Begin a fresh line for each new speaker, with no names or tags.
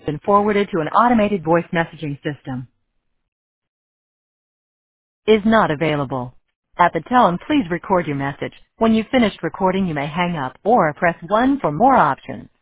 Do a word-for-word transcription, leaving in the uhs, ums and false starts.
been forwarded to an automated voice messaging system. Is not available. At the tone, please record your message. When you've finished recording, you may hang up or press one for more options.